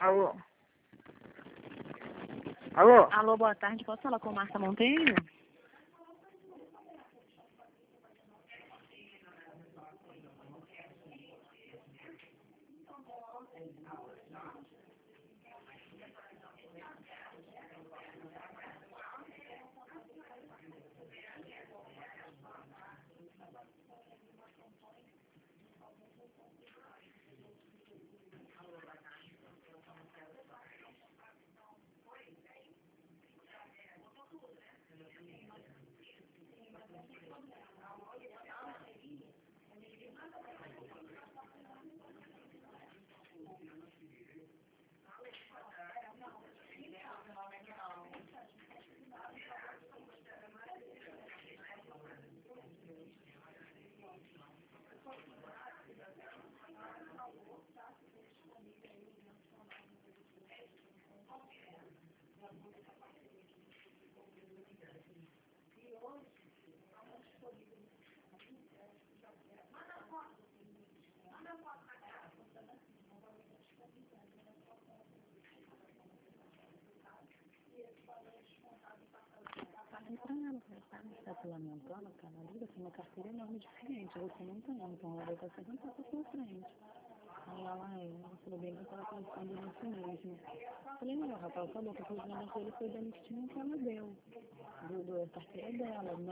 Alô? Alô? Alô, boa tarde. Posso falar com Marta Monteiro? Está se lamentando, cara, liga, tem uma carteira enorme de cliente, você não tem, então ela vai estar sempre um pouco pra frente. Aí ela falou bem que eu estava pensando nisso mesmo. Falei, não, rapaz, tá bom, que o presidente dele foi da listinha que ela deu, da carteira dela,